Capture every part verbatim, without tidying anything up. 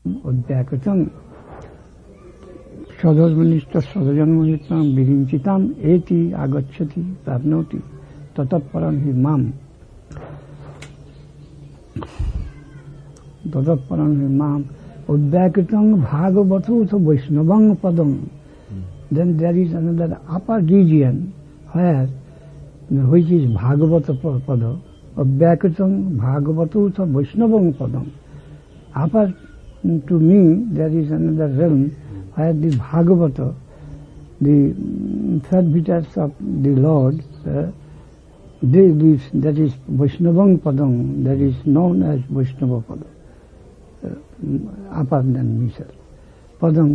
Udvyakatam Sadharmanishta sadhajanmanitam virinchitam eti agacchati prapnoti tatatparam hi mam tatatparam hi mam Udvyakatam bhagavato to Vaishnavang padam. Then there is another upper region where, which is Bhagavata pada. Udvyakatam bhagavato to Vaishnavang padam. Upper to me there is another realm where the Bhagavata, the servitors of the Lord, uh, they live, that is Vaishnavang padam, that is known as Vaishnava padam. Uh, upper than myself. Padam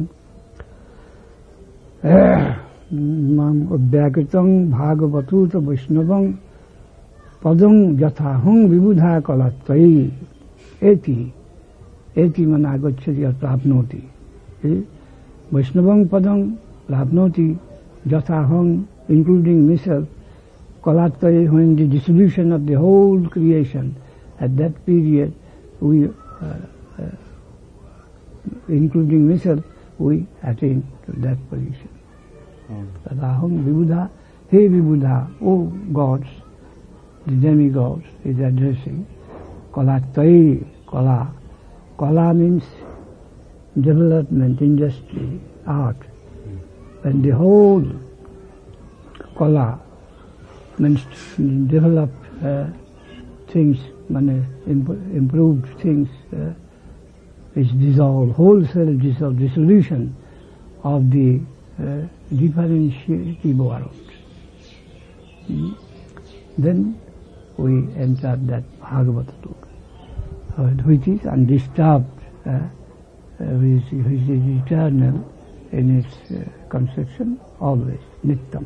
mam udvyakatam bhagavato to Vaishnavang padam yathaham vibudha kalattai eti eti mana agacchati or prapnoti. Vaishnavang padam prapnoti yathaham, including myself, kalattai, when the dissolution of the whole creation, at that period we uh, uh, including myself, we attain to that position. Tadaham vibudha, hey vibudha, oh gods, the demigods is addressing. Kalattai, kala. Kala means development, industry, art. And the whole kala means developed uh, things, improved things, uh, is dissolved, wholesale dissolve, dissolution of the uh, differentiative world. Hmm? Then we enter that Bhagavata Loka, uh, which is undisturbed, uh, uh, which, which is eternal in its uh, conception, always, Nittam.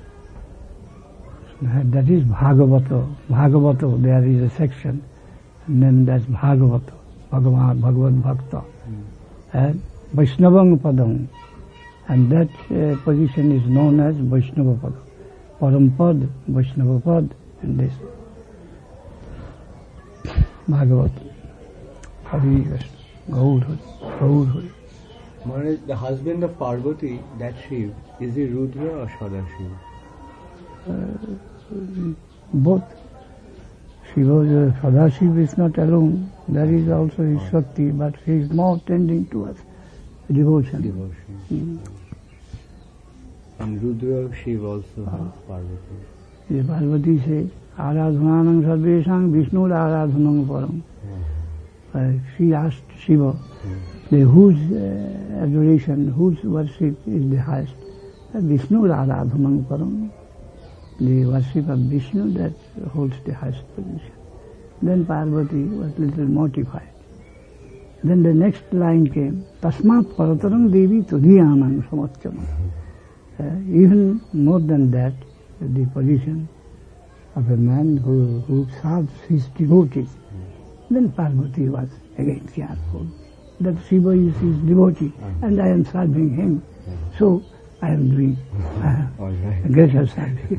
That is Bhagavata. Bhagavata, there is a section named as Bhagavata, Bhagavan, Bhagavad Bhakta, mm. and Vaishnavang Padam. And that uh, position is known as Vaishnava Padam. Parampad, Vaishnava Pad, and this. Bhagavata. Hari Krishna. Gaur Hari. Gaur Hari. Maharaj, the husband of Parvati, that Shiv, is he Rudra or Sadashiva? Uh, both. Shiva, uh, Sadashiva is not alone. There is also his Shakti, but he is more tending towards devotion. Devotion. Mm. And Rudra Shiva also has Parvati. The Parvati says, Aradhananam Sarveshang Vishnu Aradhanam Param. Uh, she asked Shiva, mm. the, whose uh, adoration, whose worship is the highest? Uh, Vishnu Aradhanam Param. The worship of Vishnu, that holds the highest position. Then Parvati was a little mortified. Then the next line came, Tasmat Parataram Devi Tudhiyanam Samachyamam. Even more than that, the position of a man who, who serves his devotees. Mm. Then Parvati was again careful that Shiva is his devotee mm. and I am serving him. Mm. So I am doing uh, right. greater service.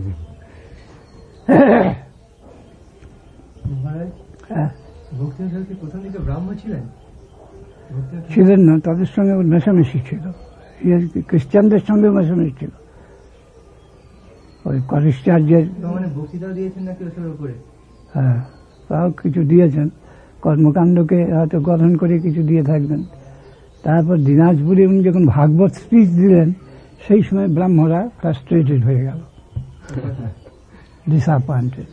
ছিলেন না, তাদের সঙ্গে মেশামেশি ছিল, খ্রিস্টানদের সঙ্গে মেশামেশি ছিল। ওই কলেস্টার্যের হ্যাঁ তাও কিছু দিয়েছেন, কর্মকাণ্ডকে হয়তো গঠন করে কিছু দিয়ে থাকবেন। তারপর দিনাজপুরে উনি যখন ভাগবত স্পিচ দিলেন, সেই সময় ব্রাহ্মরা ফ্রাস্ট্রেটেড হয়ে গেল, disappointed.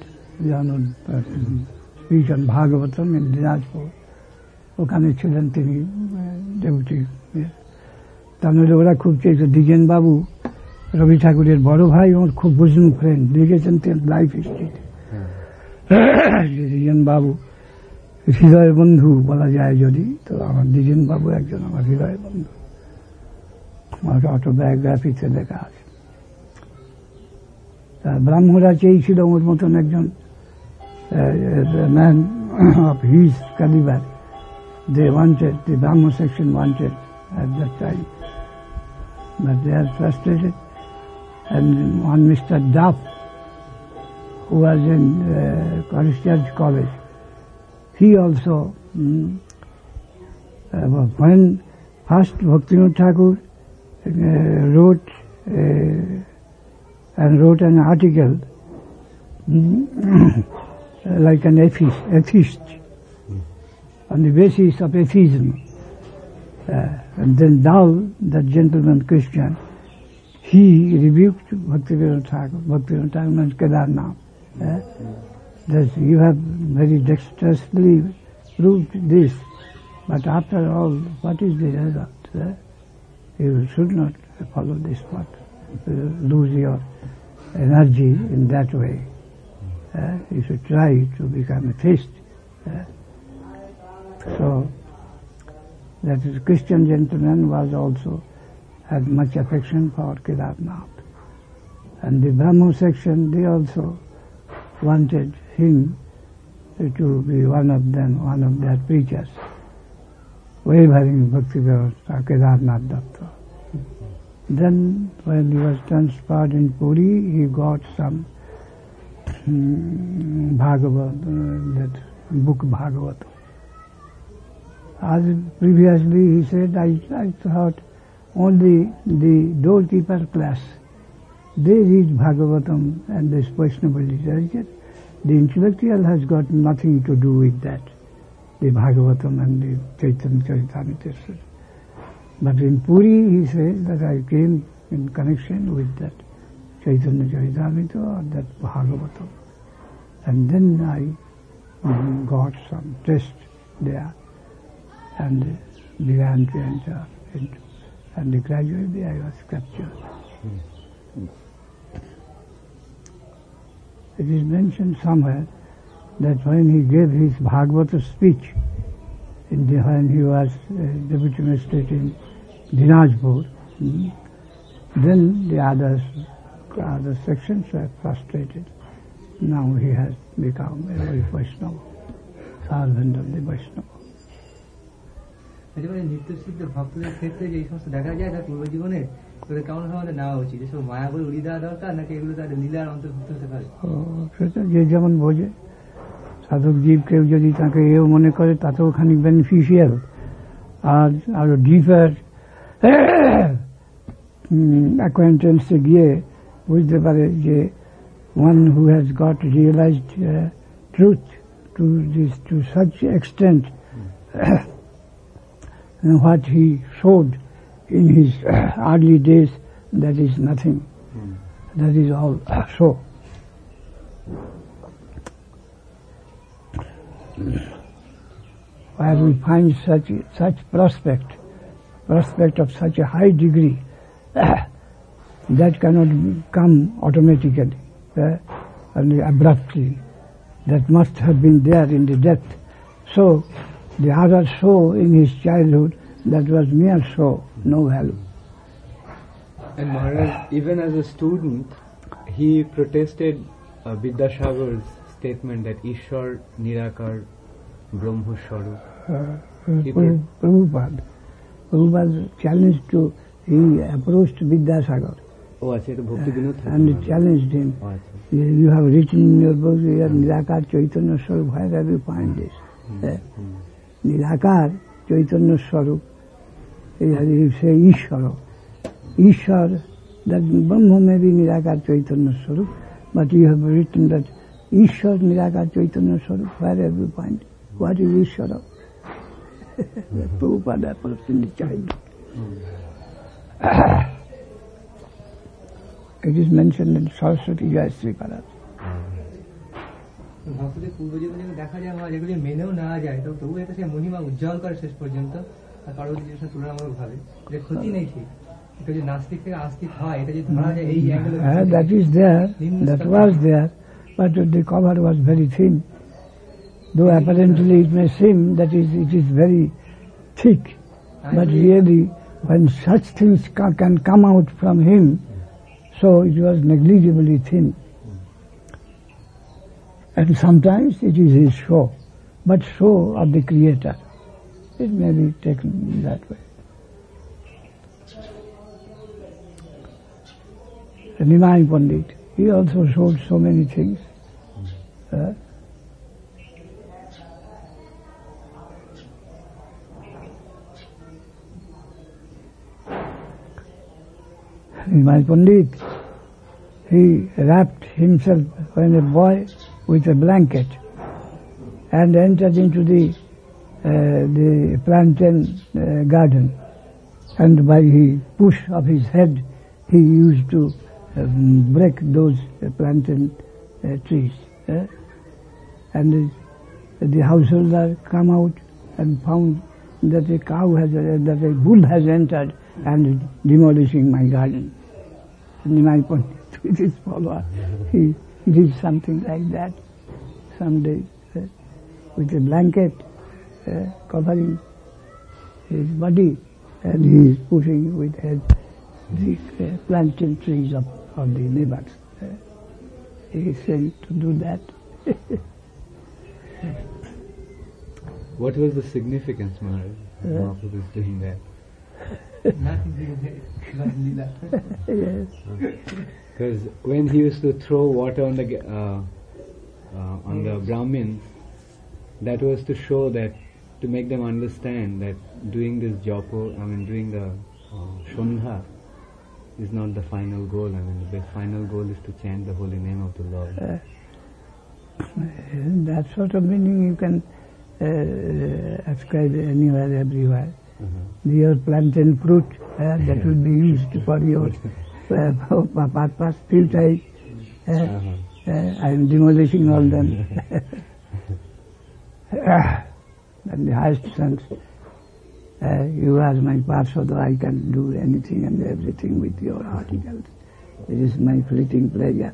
Speech on Bhagavatam in Dinajpur, ওখানে ছিলেন তিনি ডেপুটি। তাহলে ওরা খুব চেয়েছে, দ্বিজেন বাবু রবি ঠাকুরের বড় ভাই, ওর খুব বুঝুন ফ্রেন্ড, লিখেছেন লাইফ হিস্ট্রিতে। দ্বিজেন বাবু হৃদয় বন্ধু বলা যায় যদি, তো আমার দ্বিজেন বাবু একজন আমার হৃদয় বন্ধু, আমার অটোবায়োগ্রাফিতে লেখা আছে। ব্রাহ্মরা চেয়েছিল ওর মতন একজন man of his calibre. They wanted, the Brahmo section wanted at that time, but they are frustrated. And one Mister Duff, who was in uh, Christ Church College, he also mm, Uh, when first Bhaktivinoda Thakur uh, wrote uh, and wrote an article like an atheist, atheist on the basis of atheism. Uh, and then now, that gentleman Christian, he rebuked Bhaktivinoda Thakur. Bhaktivinoda Thakur means Kedarnath. Uh, that you have very dexterously proved this, but after all, what is the result? Uh, you should not follow this path, uh, lose your energy in that way. Uh, you should try to become a theist. Uh, so, that is, Christian gentleman was also had much affection for Kedarnath. And the Brahmo section, they also wanted him to be one of them, one of their preachers, wavering Bhaktivinoda Kedarnath Datta. Then, when he was transferred in Puri, he got some um, Bhagavad, uh, that book Bhagavad. As previously he said, I, I thought only the doorkeeper class, they read Bhagavatam and this Vaishnava literature. The intellectual has got nothing to do with that, the Bhagavatam and the Chaitanya Charitamrita. But in Puri he said that I came in connection with that Chaitanya Charitamrita or that Bhagavatam. And then I um, got some taste there and began to enter into, and gradually I was captured. Mm. It is mentioned somewhere that when he gave his Bhagavata speech, in the, when he was uh, deputy magistrate in Dinajpur, mm, then the others, the other sections were frustrated. Now he has become a very Vaishnava, servant of the Vaishnava. নিত্যসিদ্ধ ভক্তদের ক্ষেত্রে যে সমস্ত দেখা যায় তার পূর্বজীবনে তাদের কেমন আমাদের নেওয়া উচিত, এসব মায়া বলে উড়িয়ে দেওয়া দরকার নাকি এগুলো তাদের লীলার অন্তর্ভুক্ত হতে পারে? সেটা যে যেমন বোঝে। সাধক জীব কেউ যদি তাকে এও মনে করে তাতেও খানিক বেনিফিশিয়াল, আর আরো ডিপার অ্যাকোয়েন্টেন্সে গিয়ে বুঝতে পারে যে one who has got realized truth to this to such extent and what he showed in his early days, that is nothing. Mm. That is all show. Where we find such such prospect, prospect of such a high degree, that cannot come automatically uh, and abruptly. That must have been there in the depth. So, the other show in his childhood, that was mere show, no value. And Maharaj, even as a student, he protested uh, Vidyasagar's statement that Ishwar Nirakar Brahma Swarup. Uh, Prabhupada. Prabhupada challenged to, he approached Vidyasagar. Oh, I said Bhakti Vinod Thakur. And he challenged him. Oh, you, you have written in your book, you are Nirakar Chaitanya Swarup, where have you find this? Mm. Uh, mm. Nirakar Chaitanya Swarup, you say Ishvara. Ishvar, that Brahma may be Nirakar Chaitanya Swarup, but you have written that Ishwar Nirakar Chaitanya Swarup, where have you find? What is Ishvara? Prabhupada approached in the child. It is mentioned in Saraswati Jayasri Parat. ভক্তদের পূর্বজীবনে দেখা যায় আমার যেগুলি মেনেও নেওয়া যায়, তো তবু এটা সে মহিমা উজ্জ্বল করে শেষ পর্যন্ত, আর পরবর্তী জিনিসটা তুলনামূলক ভাবে যে ক্ষতি নেই। ঠিক এটা যদি নাস্তিক থেকে আস্তিক হয়, এটা যদি ধরা যায় এই angle, that is there, that was there, but the cover was very thin. Though apparently it may seem that is it is very thick, but really when such things can come out from him, so it was negligibly thin. And sometimes it is his show, but show of the Creator. It may be taken that way. And Nimai Pandit, he also showed so many things. Uh, My Pandit, he wrapped himself when a boy with a blanket and entered into the uh, the plantain uh, garden, and by the push of his head he used to um, break those uh, plantain uh, trees. Uh, and the, the householder come out and found that a cow has, uh, that a bull has entered and demolishing my garden. And my Pandit with his follower, he did something like that some days, uh, with a blanket uh, covering his body, and he is pushing with head the uh, plantain trees of, of the neighbors. Uh, he is saying to do that. What was the significance, Maharaj, of Uh, Mahaprabhu's doing that? Nothing to do that. Yes. Because when he used to throw water on the ga- uh, uh, on the Brahmins, that was to show that, to make them understand that doing this jopo, I mean doing the uh, shondha is not the final goal. I mean the final goal is to chant the holy name of the Lord. Uh, that sort of meaning you can uh, ascribe anywhere, everywhere. Uh-huh. Your plantain fruit uh, that will be used for your uh, purpose, filter. Uh, Uh-huh. uh, I am demolishing all them. And the highest sense, uh, you are my Parshad, I can do anything and everything with your articles. It is my fleeting pleasure.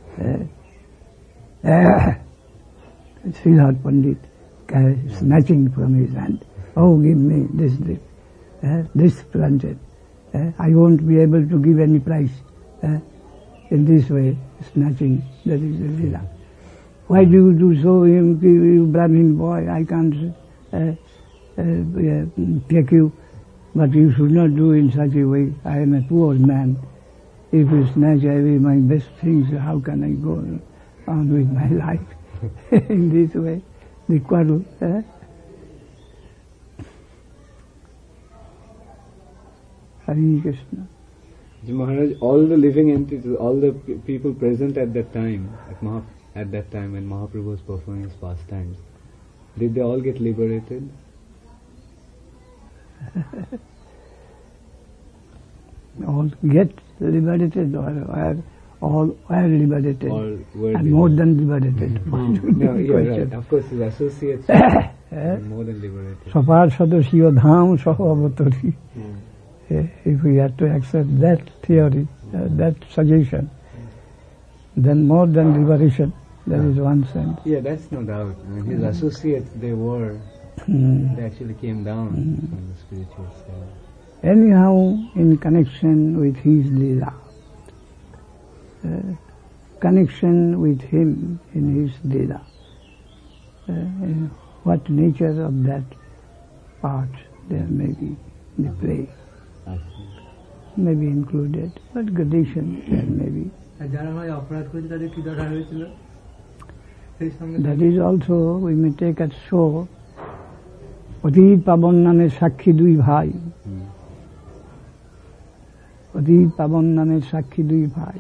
Uh, uh, Sridhar Pandit uh, snatching from his hand, oh, give me this, this, uh, this plantain. Uh, I won't be able to give any price. Uh, in this way, snatching, that is the Leela. Why do you do so, you, you Brahmin boy? I can't uh, uh, uh, take you, but you should not do in such a way. I am a poor man. If you snatch away my best things, how can I go on with my life? In this way, the quarrel. Uh, Hare Krishna. Maharaj, all the living entities, all the p- people present at that time, at, Maha, at that time when Mahaprabhu was performing his pastimes, did they all get liberated? All get liberated, or, or all were liberated, All were and more than liberated. No, yeah, right. Of course, his associates were more than liberated. Sapar Sadasya Dham Sahavatari. If we have to accept that theory, uh, that suggestion, then more than liberation, there is one sense. Yeah, that's no doubt. I mean, his associates, they were, Mm. they actually came down from the spiritual side. Anyhow, in connection with his Leela, uh, connection with him in his Leela, uh, uh, what nature of that part there may be, the play I see. may be included, but gradation there may be. যারা হয় অপরাধ করেছে তাদের কি দশা হয়েছিল সেই সঙ্গে That is also, we may take as so, অতীত পাবন নামের সাক্ষী দুই ভাই, Hmm. অতীত পাবন নামের সাক্ষী দুই ভাই.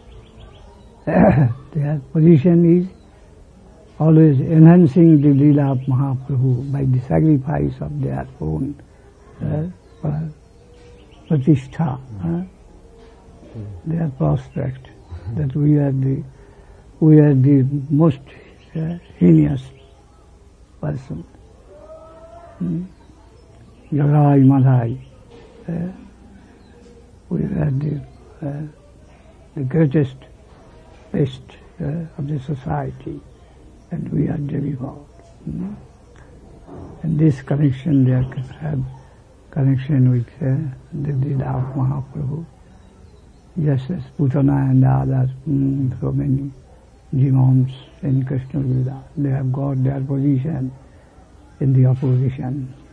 Their position is always enhancing the Leela of Mahaprabhu by the sacrifice of their own uh, uh, pratishtha, uh, their prospect, that we are the we are the most uh, heinous person. Hmm? Jagai Madhai. Uh, we are the, uh, the greatest pest uh, of the society, and we are demigods. Hmm? And this connection, they have connection with uh, the Leela of Mahaprabhu. Just as Putana and others, mm, so many demons in Krishna Leela, they have got their position in the opposition.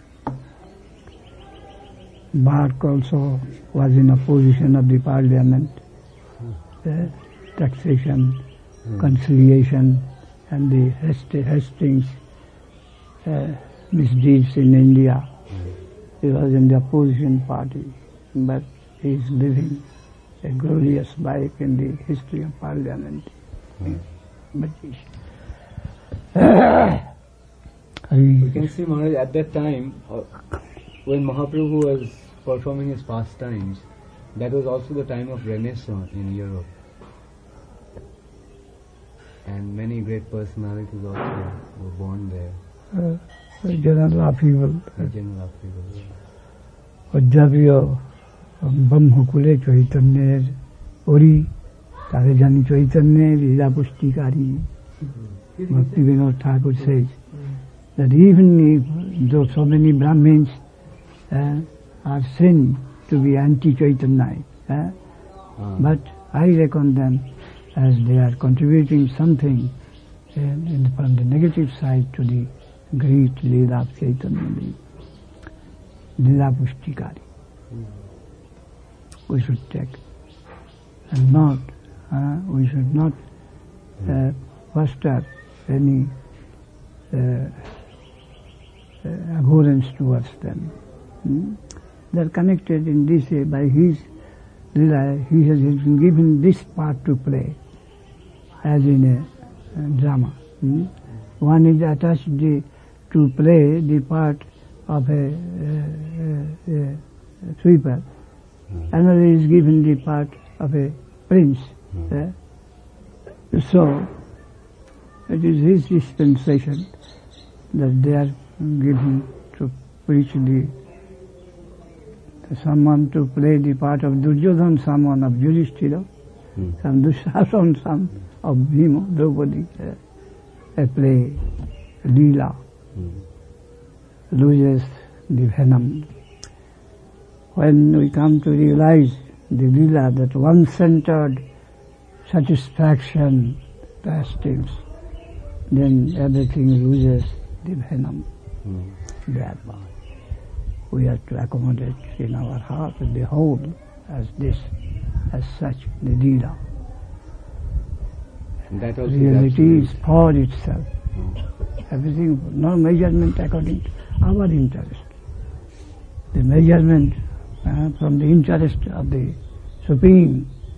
Bark also was in opposition of the parliament, uh, taxation, conciliation, and the Hastings uh, misdeeds in India. He was in the opposition party, but he is living a glorious life in the history of Parliament. Hmm. But we can see, Maharaj, at that time, uh, when Mahaprabhu was performing his pastimes, that was also the time of Renaissance in Europe. And many great personalities also were born there. Uh, general upheaval. The general upheaval. অধ্যাপীয় ব্রহ্মকুলে চৈতন্যের ওরি তারে জানি চৈতন্যের লীলা পুষ্টিকারী Bhakti Vinod Thakur says that even if though so many Brahmins uh, are seen to be anti-Chaitanya, uh, Ah. but I reckon them as they are contributing something uh, in, from the negative side to the great Leela of Chaitanya, Leela Pushtikari. We should take and not, uh, we should not uh, foster any uh, uh, abhorrence towards them. Hmm? They are connected in this way by his Leela. He has been given this part to play as in a, a drama. Hmm? One is attached the, to play the part of a, a, a, a sweeper. Another is given the part of a prince. Uh, so, it is his dispensation that they are given to preach the, to someone to play the part of Duryodhana, someone of Yudhishthira, Hmm. some Dushasana, some of Bhima, Draupadi, uh, a play, Leela, Hmm. loses the venom. When we come to realize the Leela, that one-centered satisfaction pastimes, then everything loses the venom. Hmm. Thereby, we have to accommodate in our heart and behold as this, as such, the Leela. And that also Reality is is for itself. Everything, no measurement according to our interest. The measurement uh, from the interest of the Supreme.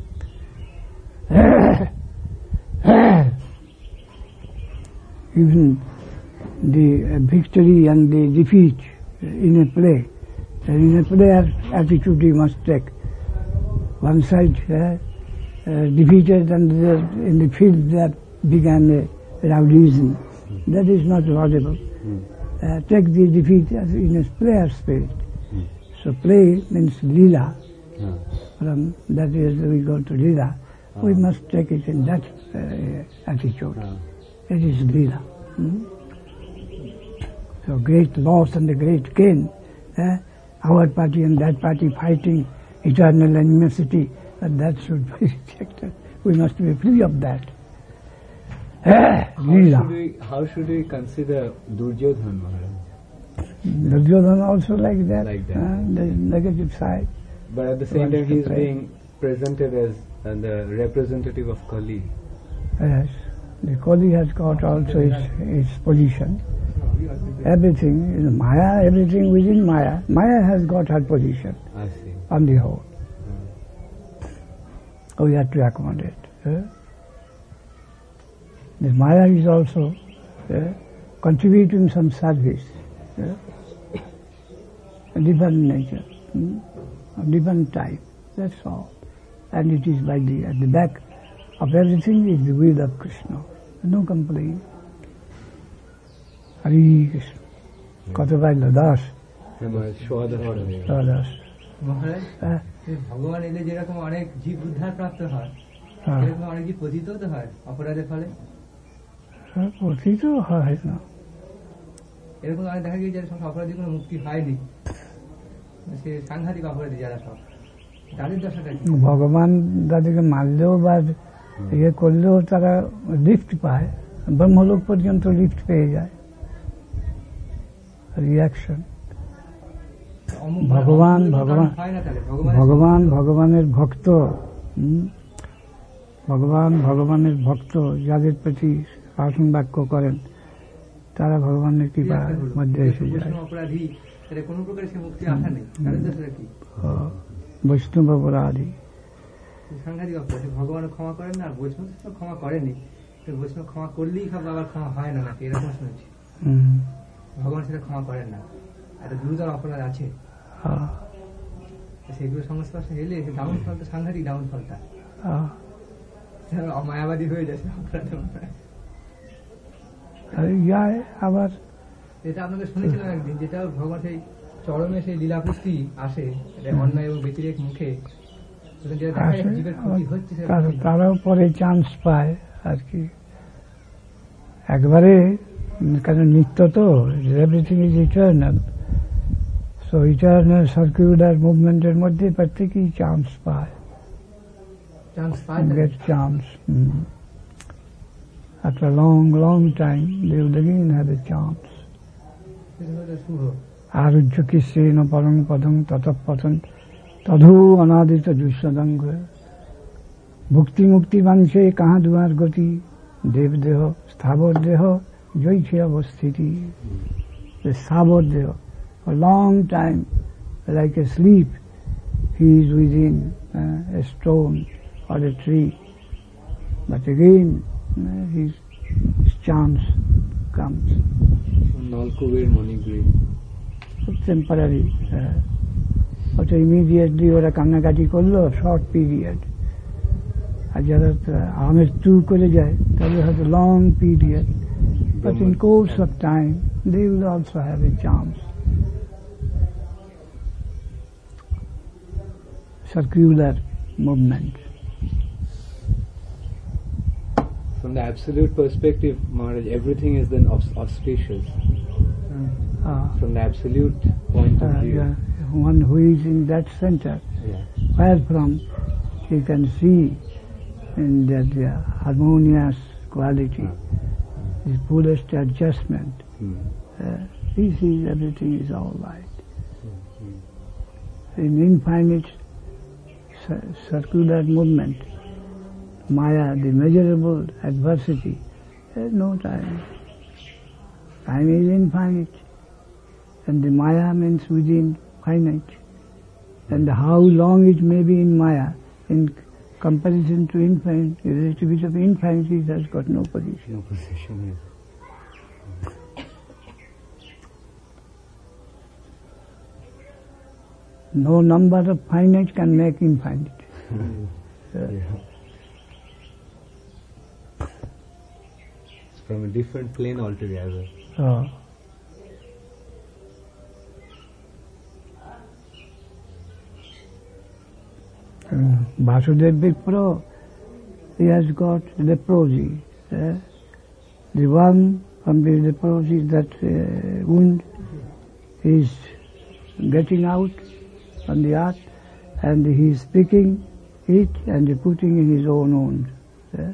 Even the uh, victory and the defeat in a play, and in a player attitude you must take. One side uh, uh, defeated and the, in the field that began a rowdyism. That is not laudable. Uh, take the defeat as in a player spirit. So play means Leela. Ah. From that is we go to Leela. We must take it in that uh, attitude. Ah. It is Leela. Hmm? So great loss and the great gain. Eh? Our party and that party fighting, eternal animosity, but that should be rejected. We must be free of that. Eh? How Leela. should, we, how should we consider Duryodhana, Maharaj? Duryodhana also like that. Like that. eh? The negative side. But at the same Wants time, to he is play. being presented as uh, the representative of Kali. Yes. The Kali has got also its, its position. Everything is Maya, everything within Maya. Maya has got her position I see. on the whole. We have to accommodate. eh? The Maya is also eh, contributing some service. eh? A different nature, hmm? a different type. That's all. And it is by the at the back of everything is the will of Krishna. No complaint. Hare Krishna. Katabai Ladas. Ladas. মহারাজ হ্যাঁ, এই ভগবান এলে যেরকম অনেক জীব উদ্ধার প্রাপ্ত হয় হ্যাঁ। সেরকম অনেক জীব পতিত তো হয় অপরাধের ফলে পতিত হয় না। এরকম অনেক দেখা গিয়েছে যে সব অপরাধী কোনো মুক্তি হয়নি, সে সাংঘাতিক অপরাধী যারা সব, তাদের দশাটা কি? ভগবান তাদেরকে মারলেও বা ইয়ে করলেও তারা লিফট পায়, ব্রহ্মলোক পর্যন্ত লিফট পেয়ে যায়। রিয়াকশন অমুক ভগবান অমুক ভগবান হয় না তাহলে ভগবানের ভগবান ভগবানের ভক্ত, হুম? ভগবান ভগবানের ভক্ত যাদের প্রতি শাসন বাক্য করেন তারা ভগবানের কৃপার মধ্যে এসে যায়। বৈষ্ণব অপরাধী তাহলে কোনো প্রকারে সে মুক্তি আশা নেই, তাদের দশাটা কি? বৈষ্ণব অপরাধী সাংঘাতিক অপরাধ, ভগবান ক্ষমা করেন না, আর বৈষ্ণব তো ক্ষমা করেনি, তো বৈষ্ণব ক্ষমা করলেই খাবো আবার ক্ষমা হয় না নাকি, এরকম শুনেছি। ভগবান সেটা ক্ষমা করেন না, একটা গুরুতর অপরাধ আছে, সেগুলো সংস্পর্শে এলে ডাউন ফল তো সাংঘাতিক ডাউন ফলটা মায়াবাদী হয়ে যাচ্ছে অপরাধের মাথায়। আবার এটা আপনাদের শুনেছিলাম একদিন, যেটা ভগবান সেই চরমে সেই লীলাপুষ্টি আসে অন্যায় এবং ব্যতিরেক মুখে, তারাও পরে চান্স পায় আর কি, একবারে, কারণ নিত্য তো, everything is eternal, so eternal circular মুভমেন্টের মধ্যে প্রত্যেকেই চান্স পায়, get chance. After a long, long time, they will again have a chance. Arujya kisena parang padang tatapatan tadhu anadita dushadanga bhukti mukti vanche kaha duar gati dev deho sthabor deho joiche avasthiti. The sthabor deho, for a long time, like a sleep, he is within uh, a stone or a tree, but again uh, his, his chance comes. Nalkuvir Monigri. Temporary. But immediately ওরা কান্নাকাটি করলো, short period, আর যারা আমের two করে যায় তাহলে হয়তো long period, but in course of time they will also have a chance. Circular movement. From the absolute perspective, Maharaj, everything is then auspicious. Uh, From the absolute point of uh, view. yeah, one who is in that center, Yeah. where from he can see in that uh, harmonious quality, his fullest adjustment. Hmm. Uh, he sees everything is all right. Hmm. In infinite cir- circular movement, Maya, the measurable adversity, there is no time. Time is infinite, and the Maya means within finite. And how long it may be in Maya, in comparison to infinite, relativity of infinity, it has got no position. No position, yes. No number of finite can make infinite. Yeah. Yeah. It's from a different plane altogether. So, uh, Vasudev Vipra, he has got leprosy. Uh, the one from the leprosy, that uh, wound is getting out on the earth, and he is picking it and putting in his own wound. Uh,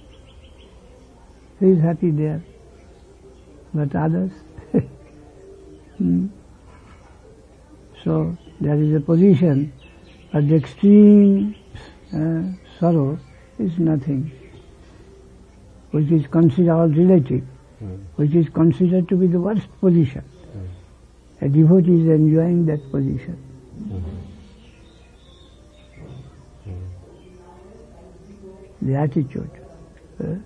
he is happy there. But others, hmm. So there is a position, but the extreme uh, sorrow is nothing, which is considered all relative, Mm. which is considered to be the worst position. Mm. A devotee is enjoying that position. Mm. The attitude. Uh,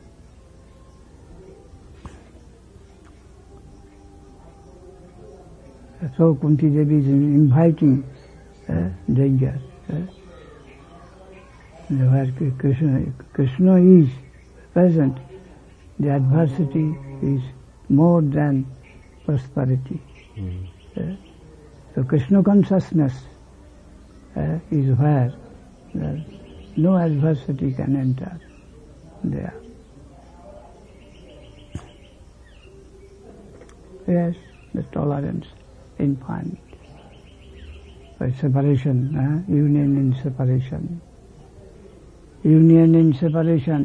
So Kunti Devi is inviting uh, danger. Uh, where Krishna, Krishna is present, the adversity is more than prosperity. Mm. Uh, so Krishna consciousness uh, is where uh, no adversity can enter there. Yes, the tolerance. Infinite. By separation, uh, union in separation. Union in separation.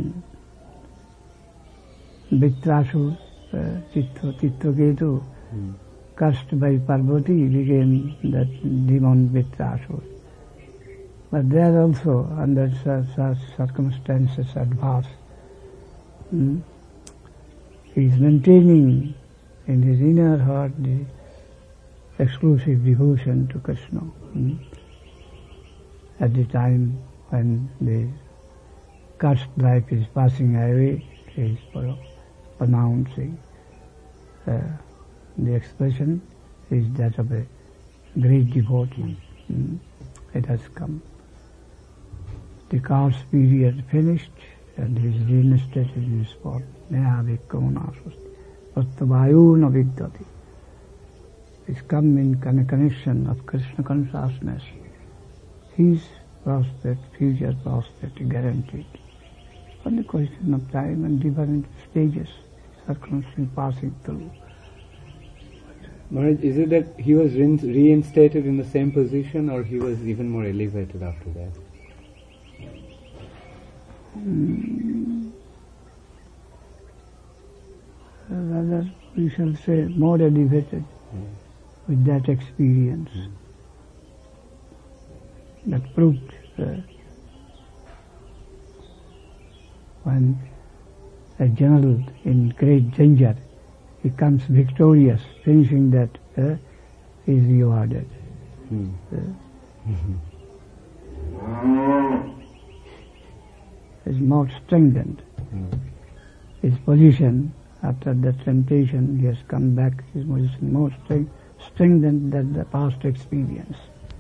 Vitrasur, uh, Chittaketu, Mm. cursed by Parvati, became that demon Vitrasur. But there also, under such, such circumstances adverse, mm, he is maintaining in his inner heart the exclusive devotion to Krishna. Hmm? At the time when the cursed life is passing away, he is pronouncing. Uh, the expression is that of a great devotee. Mm. It has come. The course period finished, and he is reinstated in his spot. Neha vikkamana susti. Vastu na vidyati. He's come in connection of Krishna consciousness. His prospect, future prospect guaranteed. Only question of time and different stages, circumstances passing through. Maharaj, is it that he was reinstated in the same position, or he was even more elevated after that? Mm. Rather, we shall say more elevated mm. with that experience mm. that proved uh, when a general in great danger, he comes victorious, finishing that, uh, is rewarded. Mm. Uh, mm-hmm. Is more strengthened. Mm. His position after that temptation, he has come back, his position more strength, strengthened than the past experience.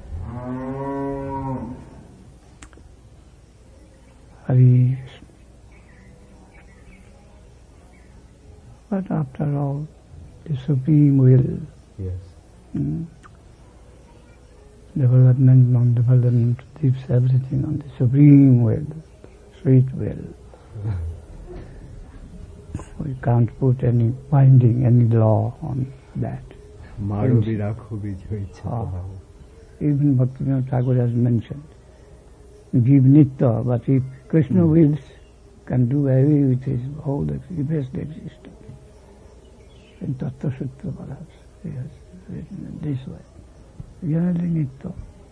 Hari. But after all, the supreme will, yes. mm, development, non-development, leaves everything on the supreme will, sweet will. We can't put any binding, any law on that. Maru bhi rakho bhi jo ichha bhava. Even Bhaktivinoda Thakur has mentioned, Jiv Nitya, but if Krishna mm. wills, can do away with his whole best existence. In Tattva Sutra perhaps, he has written in this way. Generally Nitya.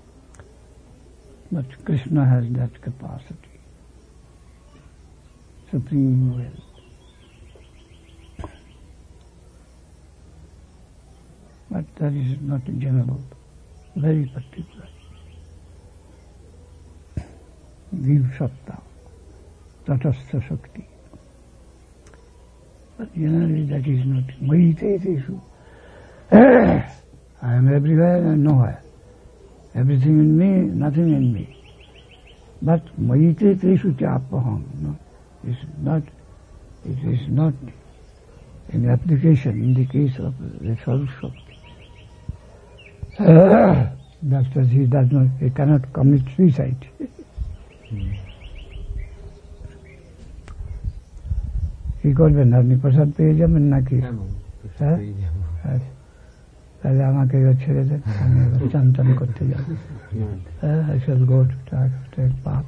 But Krishna has that capacity. Supreme will. But that is not general, very particular. Viv Satta, Tatastha Shakti. But generally that is not Mayiteshu. I am everywhere and nowhere. Everything in me, nothing in me. But Mayiteshu Chapaham. No, it's not, it is not in application in the case of the Saraswati. Uh, that's why he does not, he cannot commit suicide. Hmm. He করবেন আপনি প্রসাদ পেয়ে যাবেন নাকি হ্যাঁ তাহলে আমাকে এবার ছেড়ে দেন আমি এবার চান টান করতে যাব I shall go to take bath.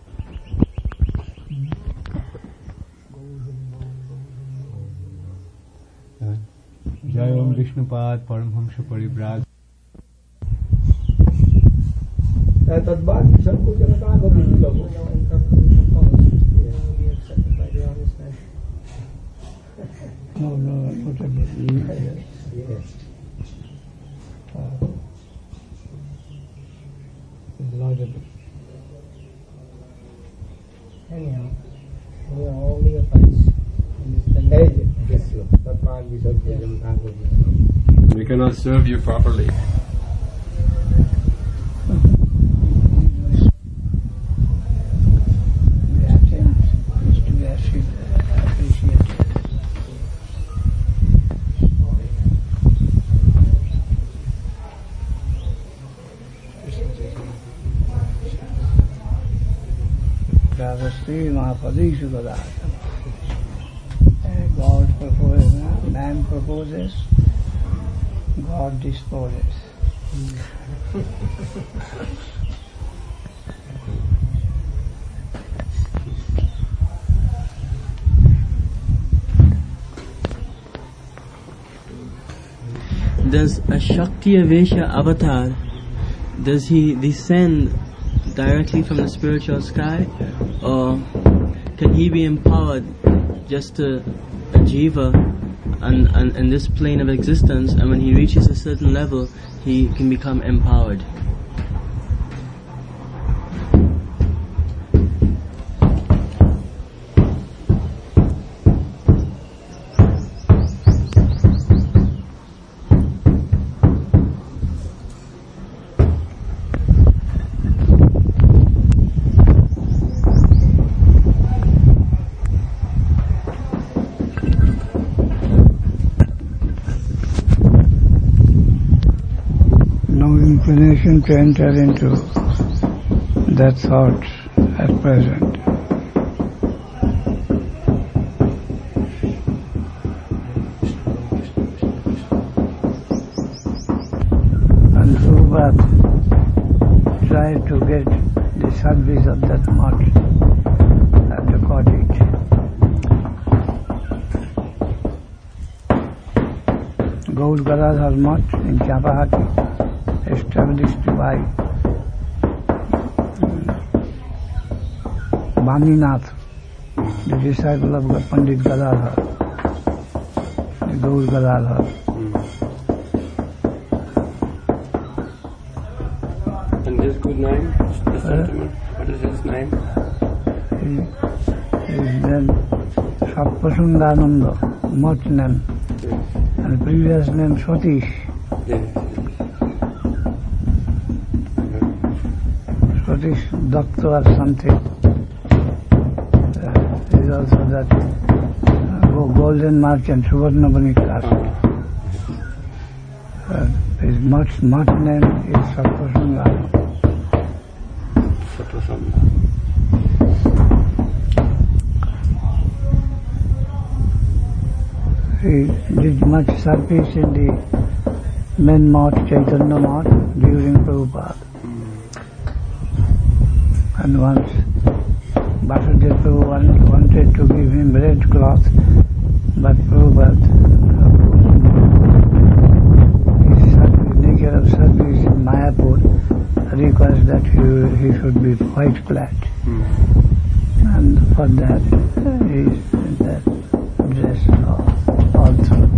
Jai Om Vishnupad Paramhamsa Parivraj. तद्बात संकोचन कहाँ को भी लोग No, no, whatever. Yes. Uh, laudable. Anyhow, we are all the fights in this country. We cannot serve you properly. God proposes, man proposes, God disposes. Does a Shakti-avesha avatar, does he descend directly from the spiritual sky, or can he be empowered just to a jiva and, and, and this plane of existence, and when he reaches a certain level he can become empowered? inclination to enter into that thought at present. And Prabhupada tried to get the service of that mutt at the cottage. Gaur Gadadhar Mutt in Chapahati, established by Bhaminath, the disciple of Pandit Gadadhar, the Gaur Gadadhar. And his good name, the sentiment, what is his name? He is then Sappasundananda, Mutt name, and previous name Satish. Yes. Satish Datta or something. Uh, is also that uh, golden merchant, Suvarnabhani caste. Uh, his mutt, mutt name is Sappasundananda. He did much service in the main mart, Chaitanya Mart, during Prabhupada. And once Vasudeva Prabhu wanted to give him red cloth, but Prabhupada, his nature of service in Mayapur, requires that he, he should be white clad. Mm. And for that, he is in that dress also.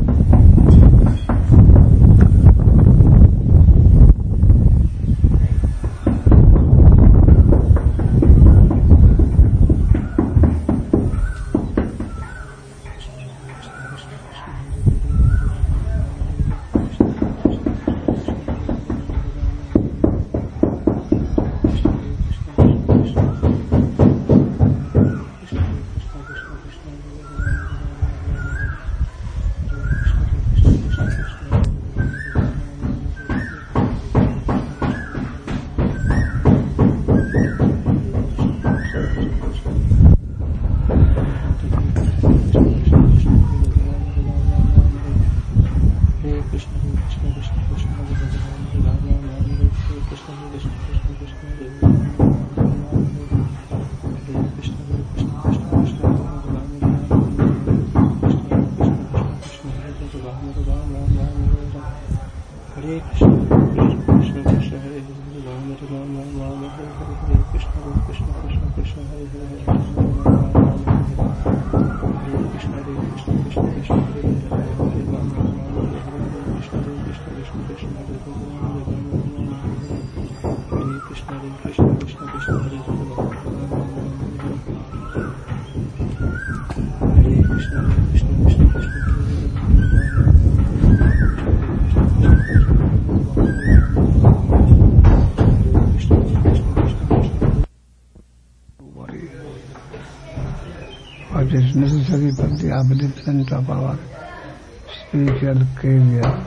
What is necessary for the upliftment of our spiritual career.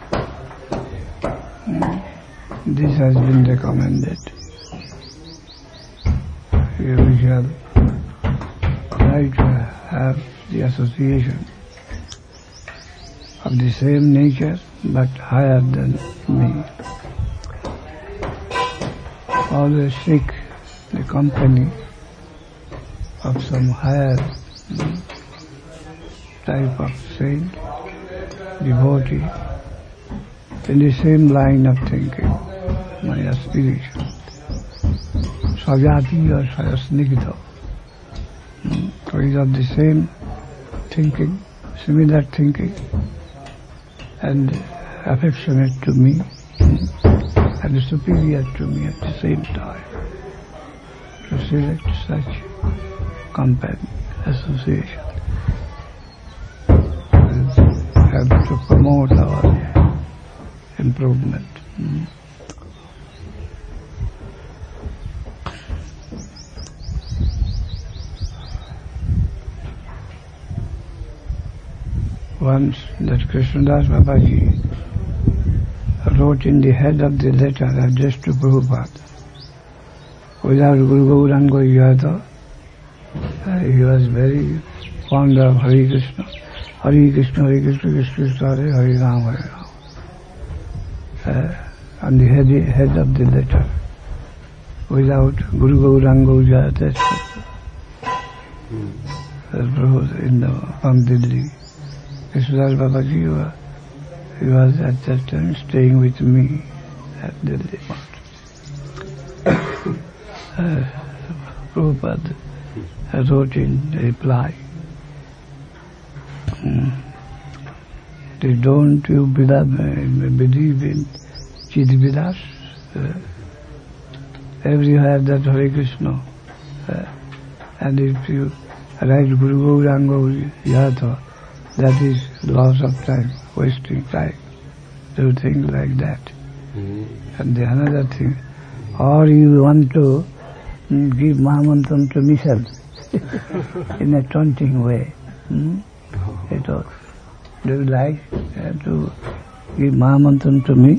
This has been recommended. We shall try to have the association of the same nature but higher than me. Always seek the company of some higher type of saint, devotee, in the same line of thinking, my aspiration. Sajati or Sajasnigdha. So is of the same thinking, similar thinking, and affectionate to me, and superior to me at the same time. To select such company, association, and help to promote our improvement. Mm. Once that Krishnadas Babaji wrote in the head of the letter addressed to Prabhupada. Without Guru Gauranga Yadav, uh, he was very fond of Hare Krishna. Hare Krishna, Hare Krishna, Krishna Krishna, Hare Hare Ram, Hare Ram. Uh, on the head, head of the letter. Without Guru Gauranga Yadav, uh, in the, from Delhi. Krishnadas Babaji was, he was at that time staying with me at Delhi. uh, Prabhupada wrote in reply, um, they don't you believe in Chidvilas? Uh, everywhere that Hare Krishna. Uh, and if you write Guru Gauranga Yadav, that is loss of time, wasting time, do things like that. Mm. And the another thing, or you want to mm, give Mahamantram to myself in a taunting way. Mm? It all. Do you like uh, to give Mahamantram to me?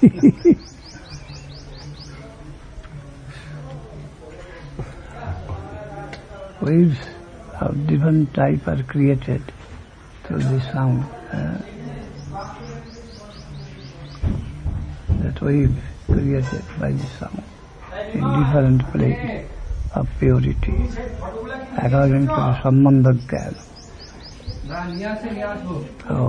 Waves of different type are created through the sound. Uh, that wave created by the sound in different planes of purity according to the Sambandha Jnana. Oh.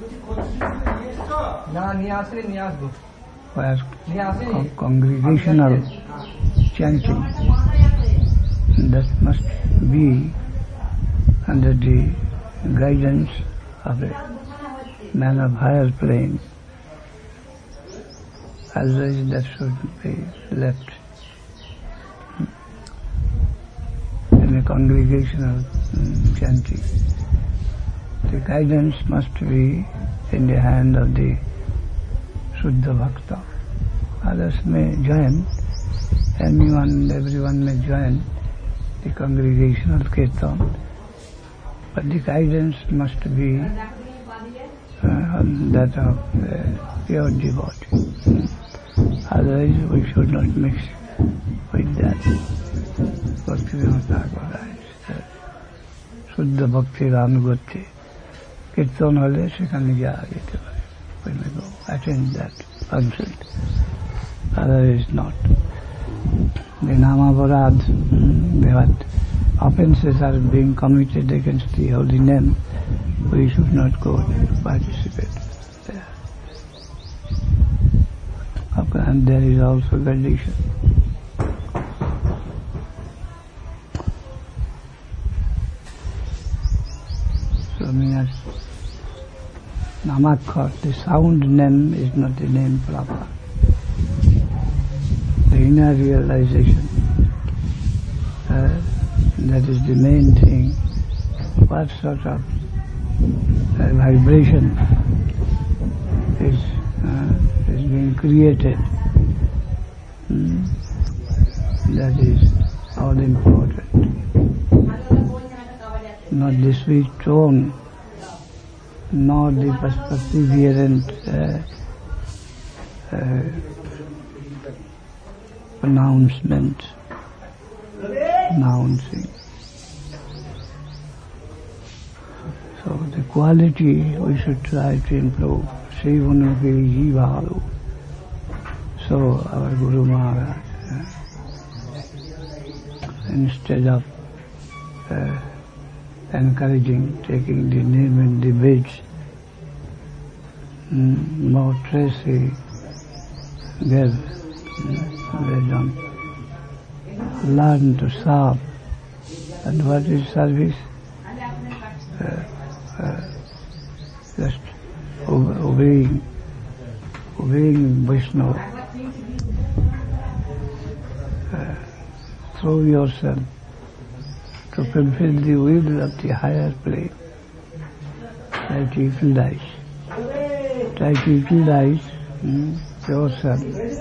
Where con- congregational chanting, that must be under the guidance of a man of higher plane. Otherwise that should be left in a congregational um, chanting. The guidance must be in the hand of the Shuddha Bhakta. Others may join, anyone and everyone may join the congregational kirtan, but the guidance must be uh, that of uh, pure devotee. Otherwise we should not mix with that. Bhakti-Vinod Thakur writes that Shuddha Bhakti Ranugotte Kirtan hole sekhane যাওয়া যেতে পারে. We may go attend that function. Otherwise not. The Namaparad, that offences are being committed against the holy name, we should not go to participate there. And there is also condition. So means Namakkar, the sound name is not the name proper. The inner realization, uh, that is the main thing. What sort of uh, vibration is uh, is being created? Mm. That is all important. Not the sweet tone, nor the perseverant uh, uh, pronouncement, announcing. So the quality we should try to improve. Srivunaki Jivalu. So our Guru Maharaj, uh, instead of uh, encouraging, taking the name in the beach, mm, more Tracy gave, mm, they don't learn to serve. And what is service? Uh, uh, just obeying, obeying Vaishnava. Uh, throw yourself to fulfill the will of the higher plane. Try to utilize. Try to utilize mm, yourself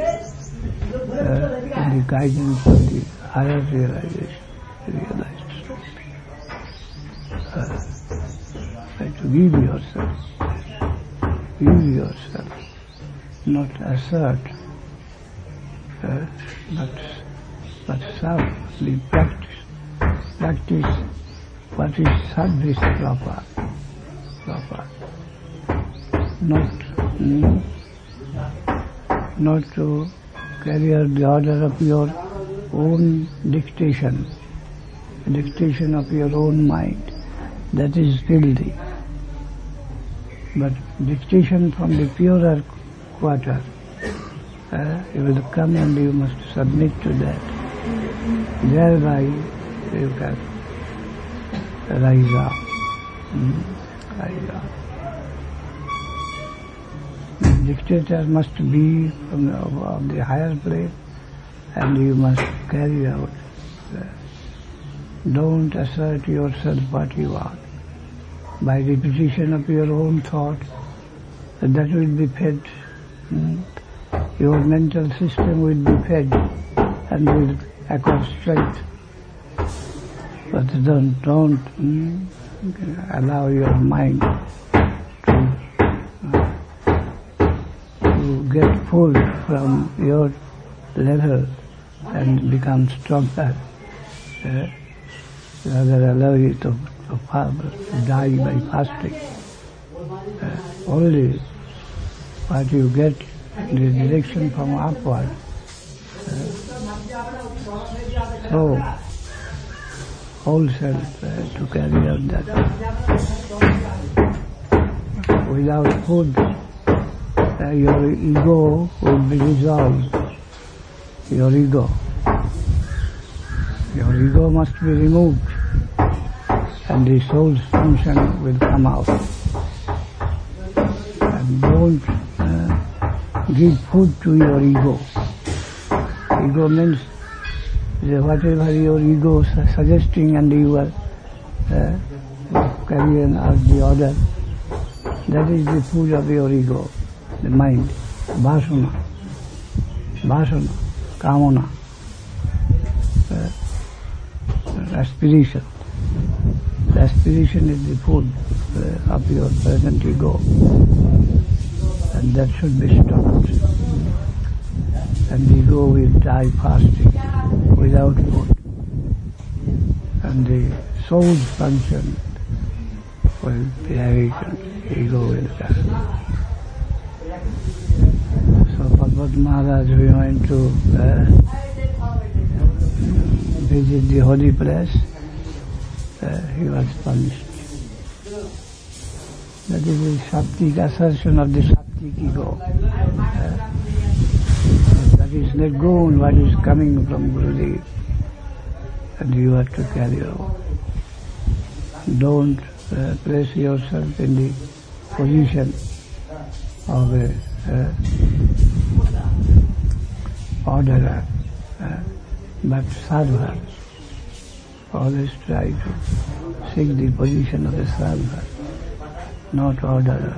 uh, in the guidance of the higher realization. Realized. Uh, try to give yourself. Give yourself not assert, uh, but, but serve, be practice. Practice what is service proper. proper. Not, mm, not to carry out the order of your own dictation, dictation of your own mind. That is filthy. But dictation from the purer quarter, uh, you will come and you must submit to that. Thereby you can rise up. Mm, rise up. The dictator must be from the, of the higher place, and you must carry out. Uh, don't assert yourself what you are. By repetition of your own thought, that will be fed. Mm. Your mental system will be fed and will acquire strength. But don't, don't mm, allow your mind to, uh, to get full from your level and become stronger. Uh, rather allow it to, to, to die by fasting. Uh, only what you get in the direction from upward. Uh, so, whole self uh, to carry out that. Without food, uh, your ego will be dissolved. Your ego. Your ego must be removed, and the soul's function will come out. And don't uh, give food to your ego. Ego means that whatever your ego is suggesting and you are uh, carrying out the order, that is the food of your ego, the mind, vasana, vasana, kamana, uh, aspiration. The aspiration is the food uh, of your present ego, and that should be stopped. And the ego will die fasting without food, and the soul's function will be awakened. Ego will die. So Bhagavad Maharaj, we went to uh, visit the holy place. Uh, he was punished. That is the Shaktic assertion of the Shaktic ego. Uh, that is neglected what is coming from Gurudev, and you have to carry out. Don't uh, place yourself in the position of a uh, orderer, uh, but server. Always try to seek the position of a server, not orderer.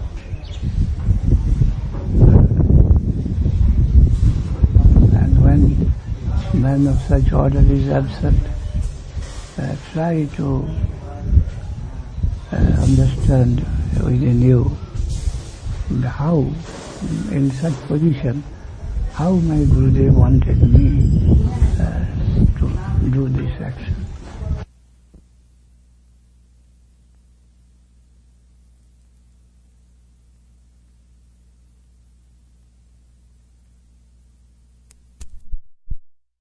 And when man of such order is absent, uh, try to uh, understand within you how, in such position, how my Gurudev wanted me uh, to do this action.